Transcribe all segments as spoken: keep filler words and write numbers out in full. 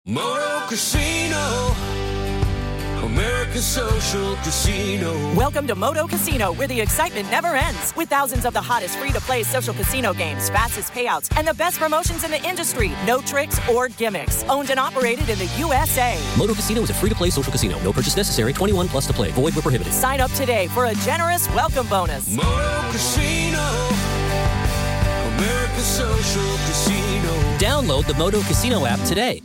Moto Casino, America's Social Casino. Welcome to Moto Casino, where the excitement never ends. With thousands of the hottest free-to-play social casino games, fastest payouts, and the best promotions in the industry. No tricks or gimmicks. Owned and operated in the U S A. Moto Casino is a free-to-play social casino. No purchase necessary. twenty-one plus to play. Void where prohibited. Sign up today for a generous welcome bonus. Moto Casino, America's Social Casino. Download the Moto Casino app today.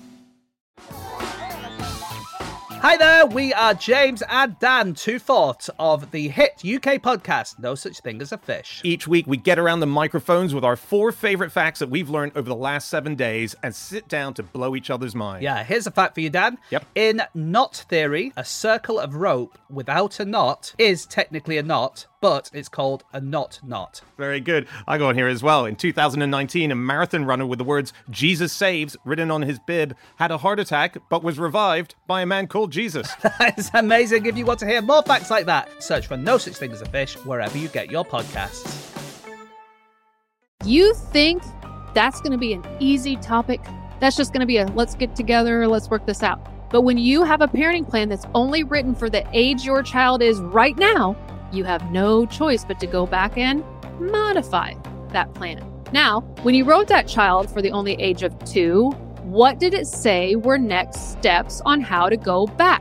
Hi there, we are James and Dan, two-fourths of the hit U K podcast, No Such Thing as a Fish. Each week, we get around the microphones with our four favorite facts that we've learned over the last seven days and sit down to blow each other's minds. Yeah, here's a fact for you, Dan. Yep. In knot theory, a circle of rope without a knot is technically a knot, but it's called a knot knot. Very good. I got on here as well. In two thousand nineteen, a marathon runner with the words Jesus Saves written on his bib had a heart attack but was revived by a man called Jesus. That's amazing. If you want to hear more facts like that, search for No Such Thing as a Fish wherever you get your podcasts. You think that's going to be an easy topic? That's just going to be a let's get together, let's work this out. But when you have a parenting plan that's only written for the age your child is right now, you have no choice but to go back and modify that plan. Now, when you wrote that child for the only age of two, what did it say were next steps on how to go back?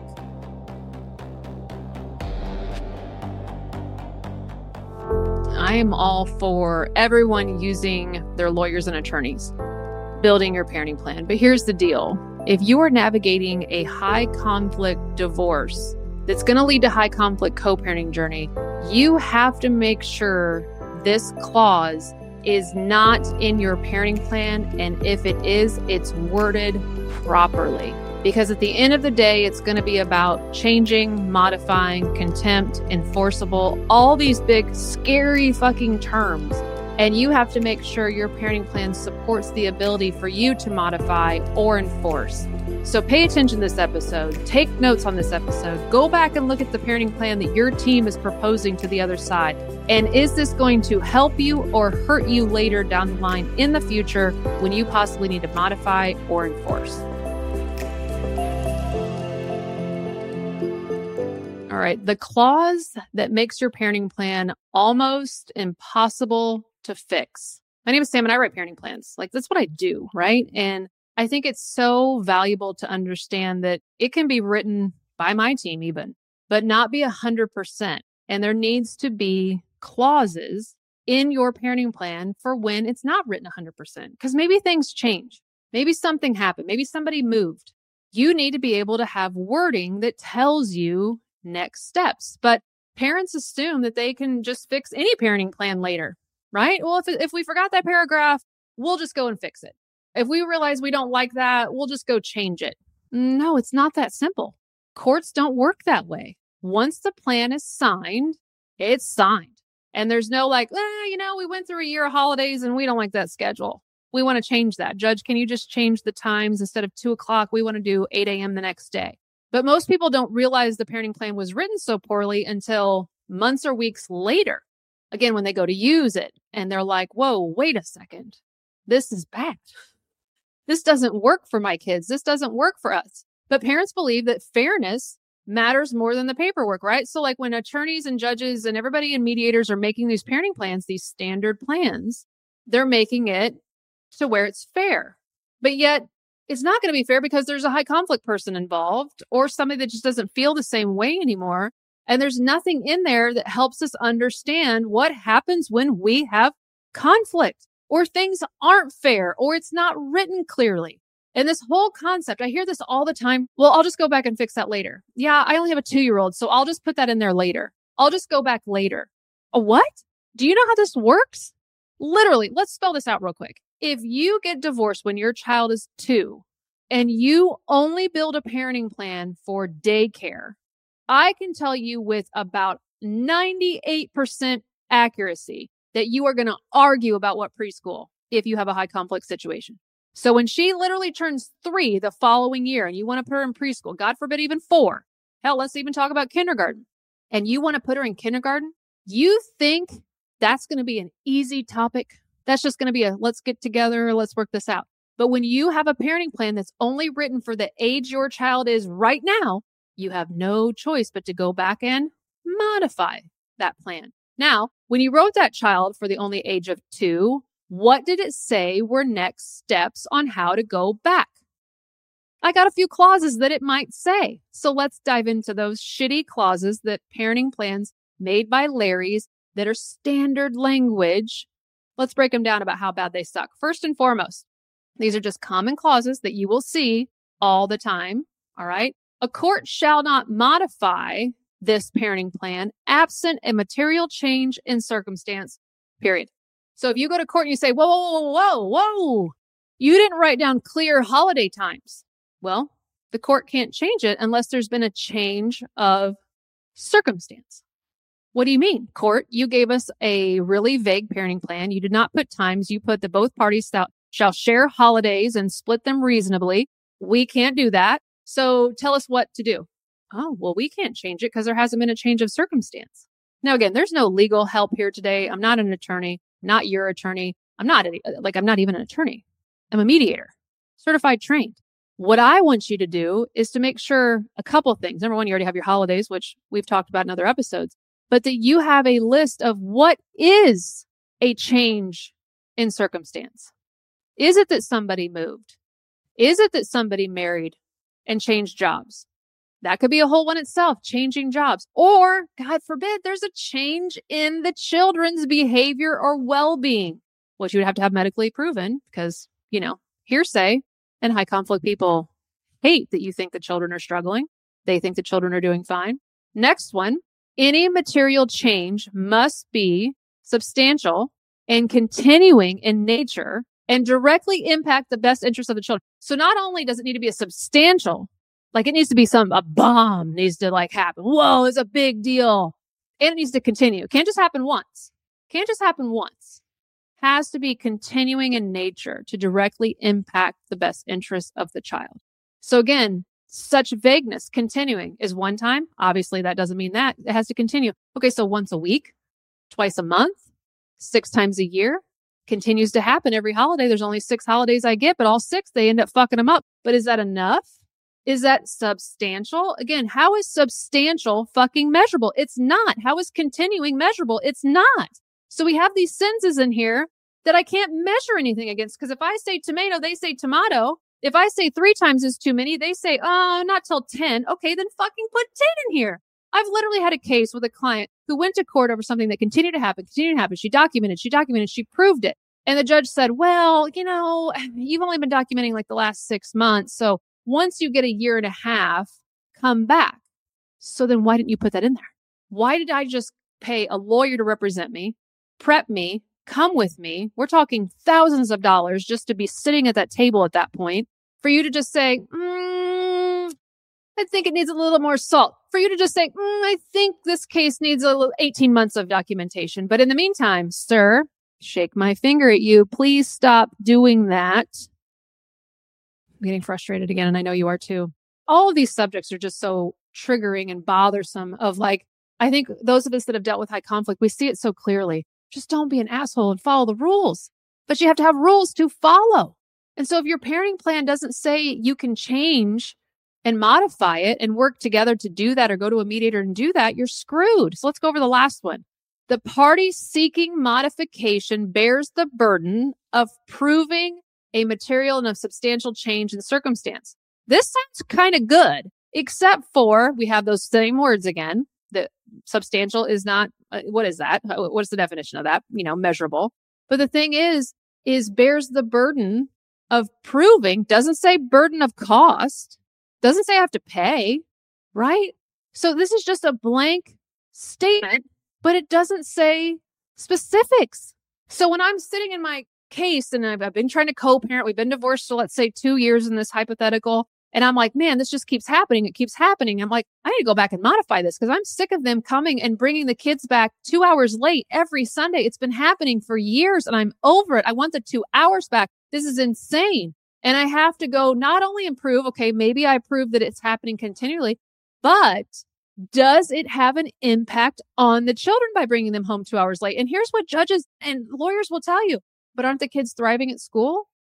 I am all for everyone using their lawyers and attorneys, building your parenting plan. But here's the deal. If you are navigating a high conflict divorce that's going to lead to high conflict co-parenting journey, you have to make sure this clause is not in your parenting plan. And if it is, it's worded properly. Because at the end of the day, it's going to be about changing, modifying, contempt, enforceable, all these big, scary fucking terms. And you have to make sure your parenting plan supports the ability for you to modify or enforce. So pay attention to this episode. Take notes on this episode. Go back and look at the parenting plan that your team is proposing to the other side. And is this going to help you or hurt you later down the line in the future when you possibly need to modify or enforce? All right, the clause that makes your parenting plan almost impossible to fix. My name is Sam and I write parenting plans. Like, that's what I do, right? And I think it's so valuable to understand that it can be written by my team even, but not be one hundred percent. And there needs to be clauses in your parenting plan for when it's not written one hundred percent. Because maybe things change. Maybe something happened. Maybe somebody moved. You need to be able to have wording that tells you next steps. But parents assume that they can just fix any parenting plan later, right? Well, if, if we forgot that paragraph, we'll just go and fix it. If we realize we don't like that, we'll just go change it. No, it's not that simple. Courts don't work that way. Once the plan is signed, it's signed. And there's no like, eh, you know, we went through a year of holidays and we don't like that schedule. We want to change that. Judge, can you just change the times? Instead of two o'clock, we want to do eight a.m. the next day. But most people don't realize the parenting plan was written so poorly until months or weeks later. Again, when they go to use it and they're like, whoa, wait a second. This is bad. This doesn't work for my kids. This doesn't work for us. But parents believe that fairness matters more than the paperwork, right? So like when attorneys and judges and everybody and mediators are making these parenting plans, these standard plans, they're making it to where it's fair. But yet it's not going to be fair because there's a high conflict person involved or somebody that just doesn't feel the same way anymore. And there's nothing in there that helps us understand what happens when we have conflict or things aren't fair or it's not written clearly. And this whole concept, I hear this all the time. Well, I'll just go back and fix that later. Yeah, I only have a two-year-old, so I'll just put that in there later. I'll just go back later. A what? Do you know how this works? Literally, let's spell this out real quick. If you get divorced when your child is two and you only build a parenting plan for daycare, I can tell you with about ninety-eight percent accuracy that you are going to argue about what preschool if you have a high conflict situation. So when she literally turns three the following year and you want to put her in preschool, God forbid even four, hell, let's even talk about kindergarten, and you want to put her in kindergarten, you think that's going to be an easy topic? That's just going to be a let's get together, let's work this out. But when you have a parenting plan that's only written for the age your child is right now, you have no choice but to go back and modify that plan. Now, when you wrote that child for the only age of two, what did it say were next steps on how to go back? I got a few clauses that it might say. So let's dive into those shitty clauses that parenting plans made by Larry's that are standard language. Let's break them down about how bad they suck. First and foremost, these are just common clauses that you will see all the time. All right. A court shall not modify this parenting plan absent a material change in circumstance, period. So if you go to court and you say, whoa, whoa, whoa, whoa, whoa, you didn't write down clear holiday times. Well, the court can't change it unless there's been a change of circumstance. What do you mean? Court, you gave us a really vague parenting plan. You did not put times. You put that both parties shall share holidays and split them reasonably. We can't do that. So tell us what to do. Oh, well, we can't change it because there hasn't been a change of circumstance. Now, again, there's no legal help here today. I'm not an attorney, not your attorney. I'm not a, like, I'm not even an attorney. I'm a mediator, certified, trained. What I want you to do is to make sure a couple of things. Number one, you already have your holidays, which we've talked about in other episodes, but that you have a list of what is a change in circumstance. Is it that somebody moved? Is it that somebody married and changed jobs? That could be a whole one itself, changing jobs. Or, God forbid, there's a change in the children's behavior or well-being, which you would have to have medically proven because, you know, hearsay and high conflict people hate that you think the children are struggling. They think the children are doing fine. Next one, any material change must be substantial and continuing in nature and directly impact the best interest of the children. So not only does it need to be a substantial, like it needs to be some, a bomb needs to like happen. Whoa, it's a big deal. And it needs to continue. It can't just happen once. Can't just happen once. Has to be continuing in nature to directly impact the best interest of the child. So again, such vagueness, continuing is one time. Obviously, that doesn't mean that. It has to continue. Okay, so once a week, twice a month, six times a year, continues to happen every holiday. There's only six holidays I get, but all six, they end up fucking them up. But is that enough? Is that substantial? Again, how is substantial fucking measurable? It's not. How is continuing measurable? It's not. So we have these sentences in here that I can't measure anything against. Because if I say tomato, they say tomato. If I say three times is too many, they say, oh, not till ten. Okay, then fucking put ten in here. I've literally had a case with a client who went to court over something that continued to happen, continued to happen. She documented, she documented, she proved it. And the judge said, well, you know, you've only been documenting like the last six months. So once you get a year and a half, come back. So then why didn't you put that in there? Why did I just pay a lawyer to represent me, prep me, come with me? We're talking thousands of dollars just to be sitting at that table at that point for you to just say, mm, I think it needs a little more salt. For you to just say, mm, I think this case needs a little eighteen months of documentation. But in the meantime, sir, shake my finger at you. Please stop doing that. I'm getting frustrated again, and I know you are too. All of these subjects are just so triggering and bothersome of like, I think those of us that have dealt with high conflict, we see it so clearly. Just don't be an asshole and follow the rules. But you have to have rules to follow. And so if your parenting plan doesn't say you can change and modify it and work together to do that or go to a mediator and do that, you're screwed. So let's go over the last one. The party seeking modification bears the burden of proving a material and a substantial change in circumstance. This sounds kind of good, except for we have those same words again. The substantial is not, uh, what is that? What's the definition of that? You know, measurable. But the thing is, is bears the burden of proving, doesn't say burden of cost, doesn't say I have to pay, right? So this is just a blank statement, but it doesn't say specifics. So when I'm sitting in my case and I've, I've been trying to co-parent, we've been divorced for, let's say, two years in this hypothetical, and I'm like, man, this just keeps happening. It keeps happening. I'm like, I need to go back and modify this because I'm sick of them coming and bringing the kids back two hours late every Sunday. It's been happening for years and I'm over it. I want the two hours back. This is insane. And I have to go not only improve, okay, maybe I prove that it's happening continually, but does it have an impact on the children by bringing them home two hours late? And here's what judges and lawyers will tell you. But aren't the kids thriving at school?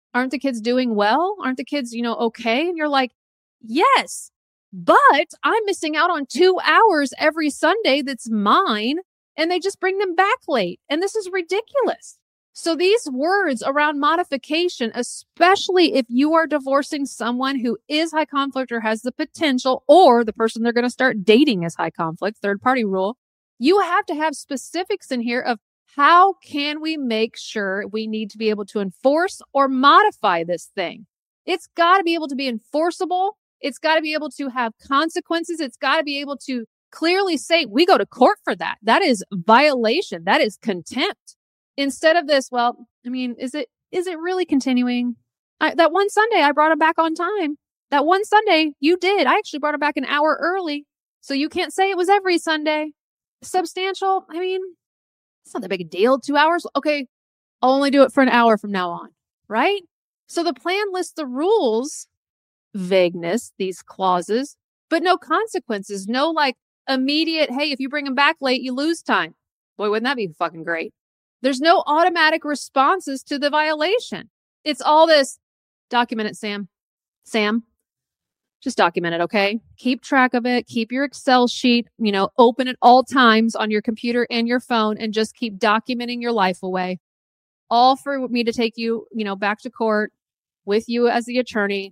Aren't the kids doing well? Aren't the kids, you know, okay? And you're like, yes, but I'm missing out on two hours every Sunday that's mine. And they just bring them back late. And this is ridiculous. So these words around modification, especially if you are divorcing someone who is high conflict or has the potential, or the person they're going to start dating is high conflict, third party rule, you have to have specifics in here of how can we make sure we need to be able to enforce or modify this thing. It's got to be able to be enforceable. It's got to be able to have consequences. It's got to be able to clearly say, we go to court for that. That is violation. That is contempt. Instead of this, well, I mean, is it is it really continuing? I, that one Sunday, I brought it back on time. That one Sunday, you did. I actually brought it back an hour early. So you can't say it was every Sunday. Substantial, I mean, it's not that big a deal. Two hours? Okay, I'll only do it for an hour from now on, right? So the plan lists the rules, vagueness, these clauses, but no consequences. No like immediate, hey, if you bring them back late, you lose time. Boy, wouldn't that be fucking great? There's no automatic responses to the violation. It's all this, document it, Sam. Sam, just document it, okay? Keep track of it. Keep your Excel sheet, you know, open at all times on your computer and your phone and just keep documenting your life away. All for me to take you, you know, back to court with you as the attorney,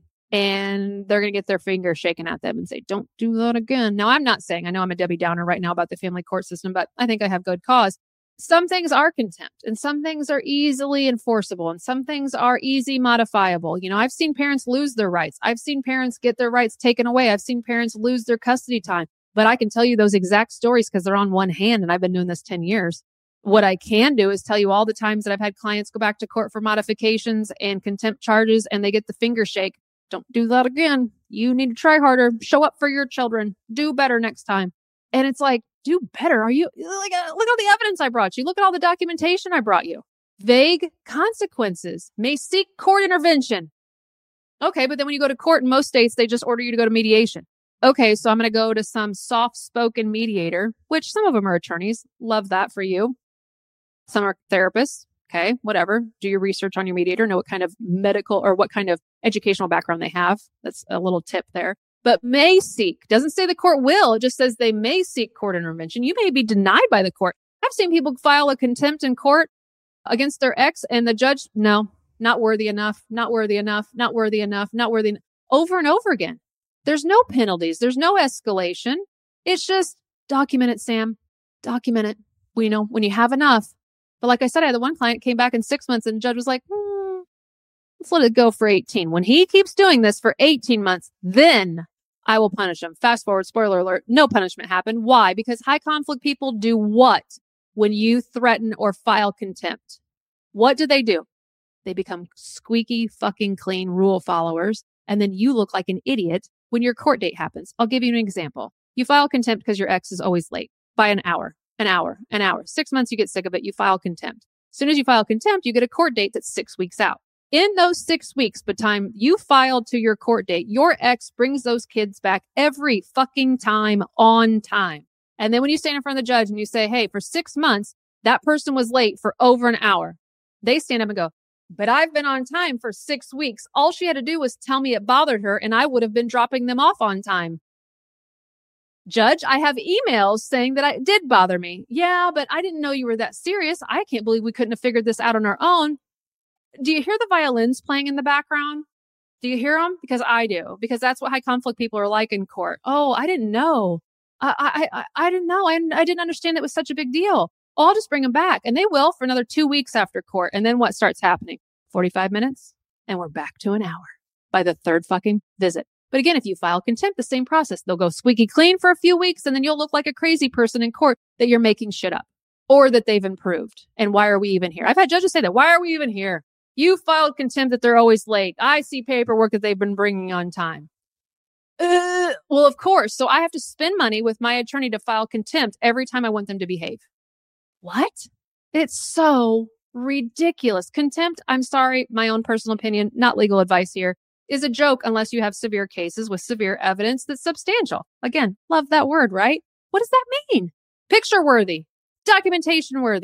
and they're going to get their finger shaken at them and say, don't do that again. Now, I'm not saying, I know I'm a Debbie Downer right now about the family court system, but I think I have good cause. Some things are contempt and some things are easily enforceable and some things are easy modifiable. You know, I've seen parents lose their rights. I've seen parents get their rights taken away. I've seen parents lose their custody time, but I can tell you those exact stories because they're on one hand and I've been doing this ten years. What I can do is tell you all the times that I've had clients go back to court for modifications and contempt charges and they get the finger shake. Don't do that again. You need to try harder. Show up for your children. Do better next time. And it's like, do better. Are you like, uh, look at all the evidence I brought you. Look at all the documentation I brought you. Vague consequences. May seek court intervention. Okay, but then when you go to court in most states, they just order you to go to mediation. Okay, so I'm going to go to some soft-spoken mediator, which some of them are attorneys. Love that for you. Some are therapists. Okay, whatever. Do your research on your mediator. Know what kind of medical or what kind of educational background they have. That's a little tip there. But may seek, doesn't say the court will, it just says they may seek court intervention. You may be denied by the court. I've seen people file a contempt in court against their ex and the judge, no, not worthy enough, not worthy enough, not worthy enough, not worthy enough, over and over again. There's no penalties. There's no escalation. It's just document it, Sam. Document it. We know when you have enough. But like I said, I had the one client came back in six months and the judge was like, hmm, let's let it go for eighteen. When he keeps doing this for eighteen months, then I will punish him. Fast forward, spoiler alert, no punishment happened. Why? Because high conflict people do what when you threaten or file contempt? What do they do? They become squeaky fucking clean rule followers. And then you look like an idiot when your court date happens. I'll give you an example. You file contempt because your ex is always late by an hour, an hour, an hour. Six months, you get sick of it. You file contempt. As soon as you file contempt, you get a court date that's six weeks out. In those six weeks, by the time you filed to your court date, your ex brings those kids back every fucking time on time. And then when you stand in front of the judge and you say, hey, for six months, that person was late for over an hour. They stand up and go, but I've been on time for six weeks. All she had to do was tell me it bothered her and I would have been dropping them off on time. Judge, I have emails saying that it did bother me. Yeah, but I didn't know you were that serious. I can't believe we couldn't have figured this out on our own. Do you hear the violins playing in the background? Do you hear them? Because I do. Because that's what high conflict people are like in court. Oh, I didn't know. I I I, I didn't know. I, I didn't understand that was such a big deal. Oh, I'll just bring them back. And they will for another two weeks after court. And then what starts happening? forty-five minutes and we're back to an hour by the third fucking visit. But again, if you file contempt, the same process. They'll go squeaky clean for a few weeks and then you'll look like a crazy person in court that you're making shit up or that they've improved. And why are we even here? I've had judges say that. Why are we even here? You filed contempt that they're always late. I see paperwork that they've been bringing on time. Uh, well, of course. So I have to spend money with my attorney to file contempt every time I want them to behave. What? It's so ridiculous. Contempt, I'm sorry, my own personal opinion, not legal advice here, is a joke unless you have severe cases with severe evidence that's substantial. Again, love that word, right? What does that mean? Picture worthy, documentation worthy,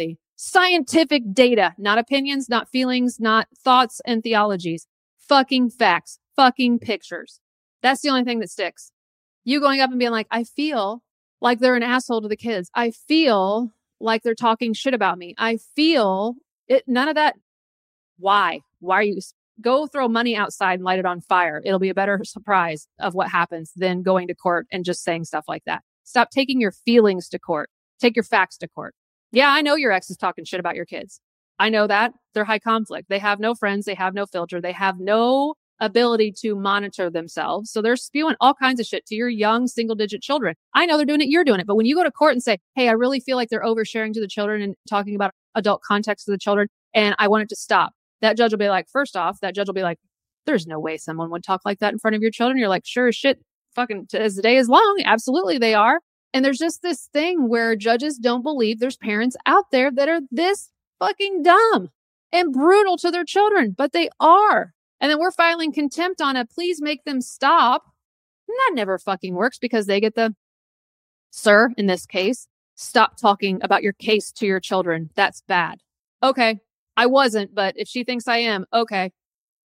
Scientific data, not opinions, not feelings, not thoughts and theologies. Fucking facts, fucking pictures. That's the only thing that sticks. You going up and being like, I feel like they're an asshole to the kids. I feel like they're talking shit about me. I feel it. None of that. Why? Why are you? Go throw money outside and light it on fire. It'll be a better surprise of what happens than going to court and just saying stuff like that. Stop taking your feelings to court. Take your facts to court. Yeah, I know your ex is talking shit about your kids. I know that. They're high conflict. They have no friends. They have no filter. They have no ability to monitor themselves. So they're spewing all kinds of shit to your young single digit children. I know they're doing it. You're doing it. But when you go to court and say, hey, I really feel like they're oversharing to the children and talking about adult context to the children, and I want it to stop. That judge will be like, first off, that judge will be like, there's no way someone would talk like that in front of your children. You're like, sure as shit. Fucking as the day is long. Absolutely they are. And there's just this thing where judges don't believe there's parents out there that are this fucking dumb and brutal to their children, but they are. And then we're filing contempt on a please make them stop. And that never fucking works because they get the, sir, in this case, stop talking about your case to your children. That's bad. Okay, I wasn't, but if she thinks I am, okay.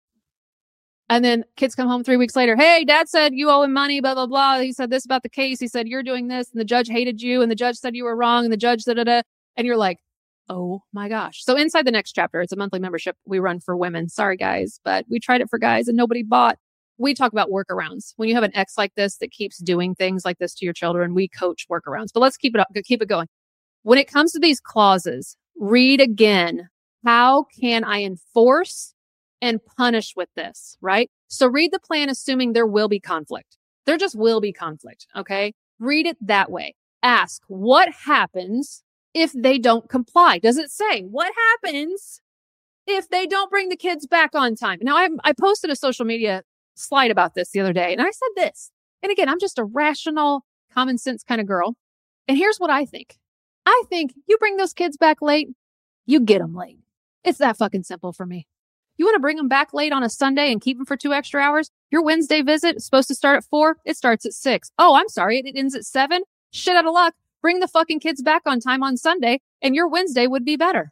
And then kids come home three weeks later. Hey, dad said you owe him money, blah, blah, blah. He said this about the case. He said you're doing this and the judge hated you and the judge said you were wrong and the judge da da da. And you're like, oh my gosh. So inside the next chapter, it's a monthly membership we run for women. Sorry, guys, but we tried it for guys and nobody bought. We talk about workarounds. When you have an ex like this that keeps doing things like this to your children, we coach workarounds. But let's keep it up, keep it going. When it comes to these clauses, read again. How can I enforce and punish with this, right? So read the plan assuming there will be conflict. There just will be conflict, okay? Read it that way. Ask, what happens if they don't comply? Does it say, what happens if they don't bring the kids back on time? Now, I, I posted a social media slide about this the other day, and I said this. And again, I'm just a rational, common sense kind of girl. And here's what I think. I think you bring those kids back late, you get them late. It's that fucking simple for me. You want to bring them back late on a Sunday and keep them for two extra hours? Your Wednesday visit is supposed to start at four. It starts at six. Oh, I'm sorry. It ends at seven. Shit out of luck. Bring the fucking kids back on time on Sunday and your Wednesday would be better.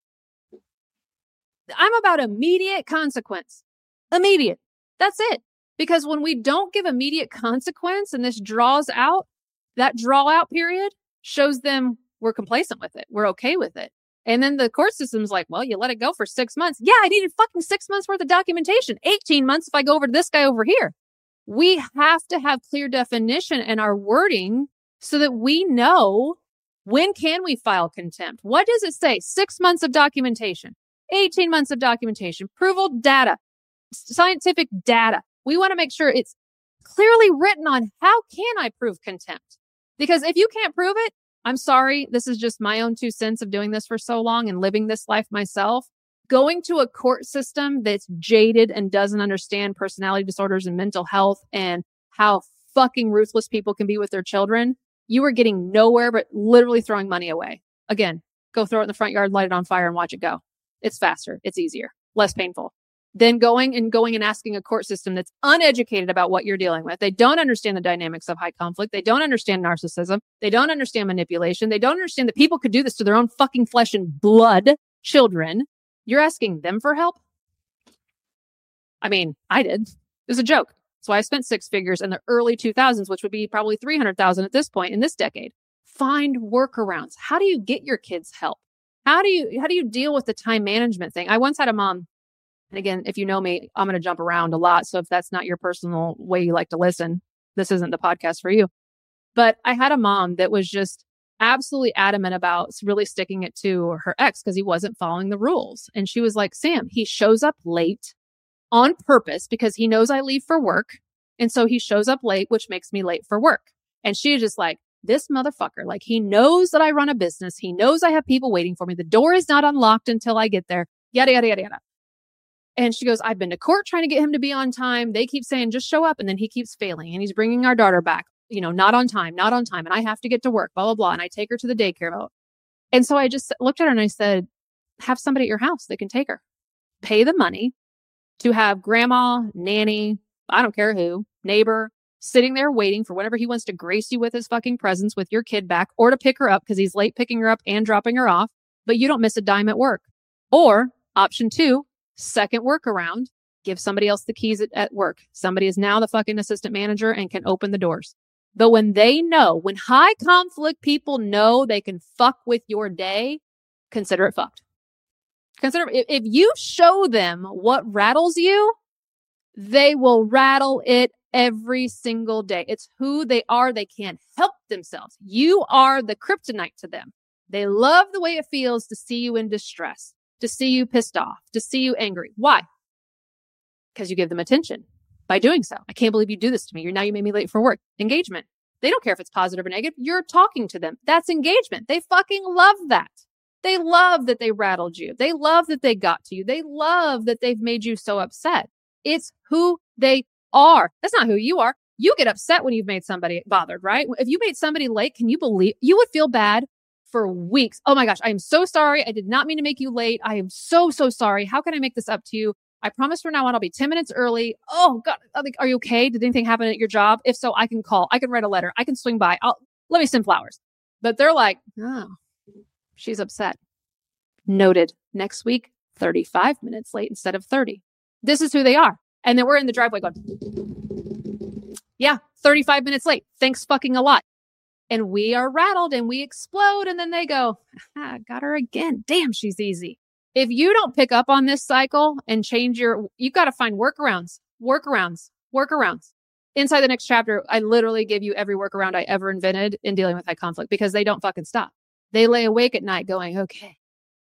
I'm about immediate consequence. Immediate. That's it. Because when we don't give immediate consequence and this draws out, that draw out period shows them we're complacent with it. We're okay with it. And then the court system's like, well, you let it go for six months. Yeah, I needed fucking six months worth of documentation. eighteen months if I go over to this guy over here. We have to have clear definition in our wording so that we know when can we file contempt. What does it say? Six months of documentation, eighteen months of documentation, approval data, scientific data. We want to make sure it's clearly written on how can I prove contempt? Because if you can't prove it, I'm sorry, this is just my own two cents of doing this for so long and living this life myself. Going to a court system that's jaded and doesn't understand personality disorders and mental health and how fucking ruthless people can be with their children, you are getting nowhere but literally throwing money away. Again, go throw it in the front yard, light it on fire and watch it go. It's faster. It's easier, less painful. Then going and going and asking a court system that's uneducated about what you're dealing with. They don't understand the dynamics of high conflict. They don't understand narcissism. They don't understand manipulation. They don't understand that people could do this to their own fucking flesh and blood children. You're asking them for help? I mean, I did. It was a joke. So I spent six figures in the early two thousands, which would be probably three hundred thousand at this point in this decade. Find workarounds. How do you get your kids help? How do you, how do you deal with the time management thing? I once had a mom. And again, if you know me, I'm going to jump around a lot. So if that's not your personal way you like to listen, this isn't the podcast for you. But I had a mom that was just absolutely adamant about really sticking it to her ex because he wasn't following the rules. And she was like, Sam, he shows up late on purpose because he knows I leave for work. And so he shows up late, which makes me late for work. And she was just like, this motherfucker, like he knows that I run a business. He knows I have people waiting for me. The door is not unlocked until I get there. Yada, yada, yada, yada. And she goes, I've been to court trying to get him to be on time. They keep saying, just show up. And then he keeps failing and he's bringing our daughter back, you know, not on time, not on time. And I have to get to work, blah, blah, blah. And I take her to the daycare. And so I just looked at her and I said, have somebody at your house that can take her. Pay the money to have grandma, nanny, I don't care who, neighbor, sitting there waiting for whenever he wants to grace you with his fucking presence with your kid back or to pick her up because he's late picking her up and dropping her off. but you don't miss a dime at work. Or option two, second workaround, give somebody else the keys at, at work. Somebody is now the fucking assistant manager and can open the doors. But when they know, when high conflict people know they can fuck with your day, consider it fucked. Consider if, if you show them what rattles you, they will rattle it every single day. It's who they are. They can't help themselves. You are the kryptonite to them. They love the way it feels to see you in distress, to see you pissed off, to see you angry. Why? Because you give them attention by doing so. I can't believe you do this to me. You're now you made me late for work. Engagement. They don't care if it's positive or negative. You're talking to them. That's engagement. They fucking love that. They love that they rattled you. They love that they got to you. They love that they've made you so upset. It's who they are. That's not who you are. You get upset when you've made somebody bothered, right? If you made somebody late, can you believe you would feel bad for weeks? Oh my gosh, I am so sorry. I did not mean to make you late. I am so, so sorry. How can I make this up to you? I promise from now on, I'll be ten minutes early. Oh God, are you okay? Did anything happen at your job? If so, I can call. I can write a letter. I can swing by. I'll let me send flowers. But they're like, oh, she's upset. Noted. Next week, thirty-five minutes late instead of thirty. This is who they are. And then we're in the driveway going, yeah, thirty-five minutes late. Thanks fucking a lot. And we are rattled and we explode. And then they go, ah, got her again. Damn, she's easy. If you don't pick up on this cycle and change your, you've got to find workarounds, workarounds, workarounds. Inside the next chapter, I literally give you every workaround I ever invented in dealing with high conflict because they don't fucking stop. They lay awake at night going, okay,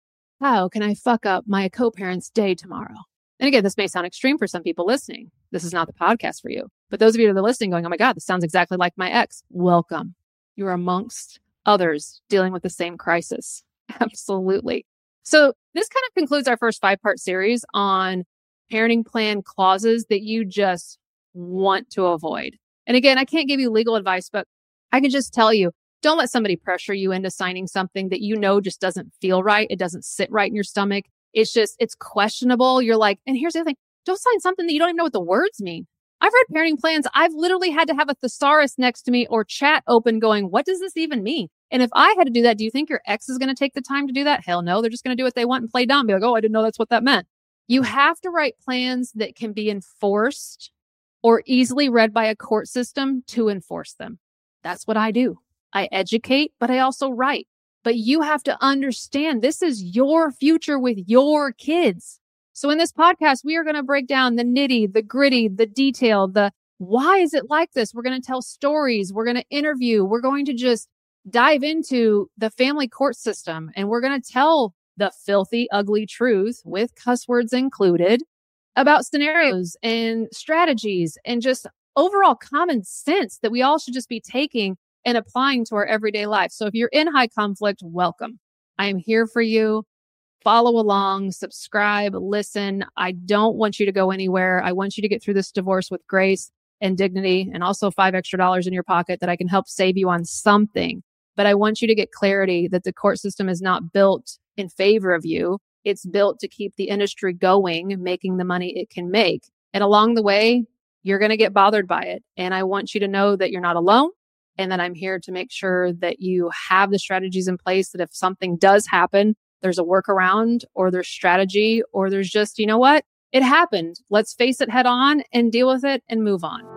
how can I fuck up my co-parent's day tomorrow? And again, this may sound extreme for some people listening. This is not the podcast for you. But those of you that are listening going, oh my God, this sounds exactly like my ex. Welcome. You're amongst others dealing with the same crisis. Absolutely. So this kind of concludes our first five-part series on parenting plan clauses that you just want to avoid. And again, I can't give you legal advice, but I can just tell you, don't let somebody pressure you into signing something that you know just doesn't feel right. It doesn't sit right in your stomach. It's just, it's questionable. You're like, and here's the other thing, don't sign something that you don't even know what the words mean. I've read parenting plans. I've literally had to have a thesaurus next to me or chat open going, what does this even mean? And if I had to do that, do you think your ex is going to take the time to do that? Hell no. They're just going to do what they want and play dumb. Be like, oh, I didn't know that's what that meant. You have to write plans that can be enforced or easily read by a court system to enforce them. That's what I do. I educate, but I also write. But you have to understand this is your future with your kids. So in this podcast, we are going to break down the nitty, the gritty, the detail, the why is it like this? We're going to tell stories. We're going to interview. We're going to just dive into the family court system. And we're going to tell the filthy, ugly truth with cuss words included about scenarios and strategies and just overall common sense that we all should just be taking and applying to our everyday life. So if you're in high conflict, welcome. I am here for you. Follow along, subscribe, listen. I don't want you to go anywhere. I want you to get through this divorce with grace and dignity and also five extra dollars in your pocket that I can help save you on something. But I want you to get clarity that the court system is not built in favor of you. It's built to keep the industry going, making the money it can make. And along the way, you're going to get bothered by it. And I want you to know that you're not alone and that I'm here to make sure that you have the strategies in place that if something does happen, there's a workaround or there's strategy or there's just, you know what? It happened. Let's face it head on and deal with it and move on.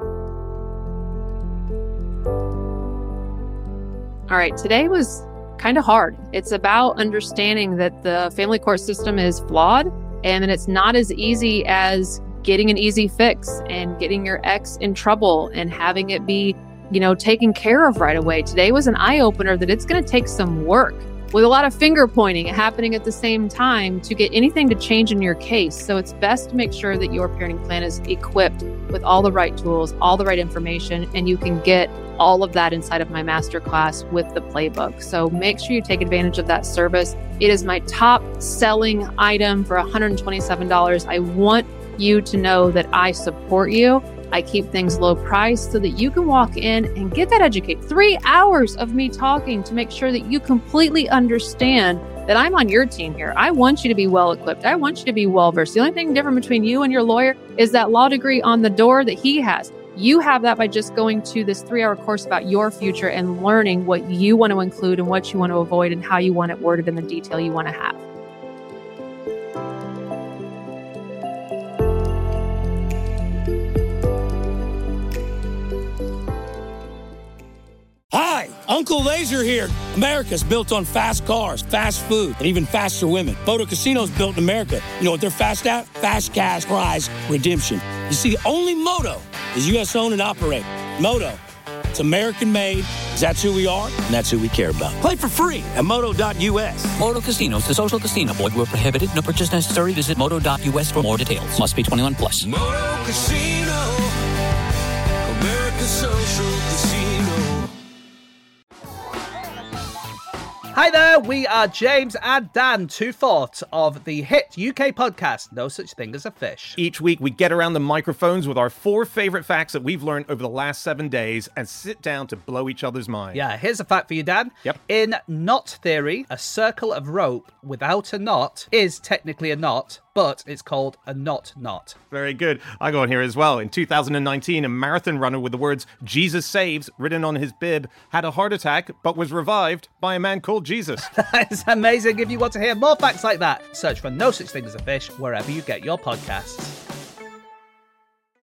All right. Today was kind of hard. It's about understanding that the family court system is flawed and that it's not as easy as getting an easy fix and getting your ex in trouble and having it be, you know, taken care of right away. Today was an eye opener that it's going to take some work with a lot of finger pointing happening at the same time to get anything to change in your case. So it's best to make sure that your parenting plan is equipped with all the right tools, all the right information, and you can get all of that inside of my masterclass with the playbook. So make sure you take advantage of that service. It is my top selling item for one hundred twenty-seven dollars. I want you to know that I support you. I keep things low price so that you can walk in and get that educate. Three hours of me talking to make sure that you completely understand that I'm on your team here. I want you to be well equipped. I want you to be well versed. The only thing different between you and your lawyer is that law degree on the door that he has. You have that by just going to this three-hour course about your future and learning what you want to include and what you want to avoid and how you want it worded in the detail you want to have. Hi, Uncle Laser here. America's built on fast cars, fast food, and even faster women. Moto Casino's built in America. You know what they're fast at? Fast cash prize redemption. You see, only Moto is U S owned and operated. Moto, it's American made. That's who we are, and that's who we care about. Play for free at moto dot U S. Moto Casino is a social casino. Void where prohibited. No purchase necessary. Visit moto dot U S for more details. Must be twenty-one plus. Moto Casino, America's social casino. Hi there, we are James and Dan, two-fourths of the hit U K podcast, No Such Thing as a Fish. Each week, we get around the microphones with our four favorite facts that we've learned over the last seven days and sit down to blow each other's minds. Yeah, here's a fact for you, Dan. Yep. In knot theory, a circle of rope without a knot is technically a knot, but it's called a knot knot. Very good. I go on here as well. In two thousand nineteen, a marathon runner with the words Jesus Saves written on his bib had a heart attack but was revived by a man called Jesus. That is amazing. If you want to hear more facts like that, search for No Such Thing as a Fish wherever you get your podcasts.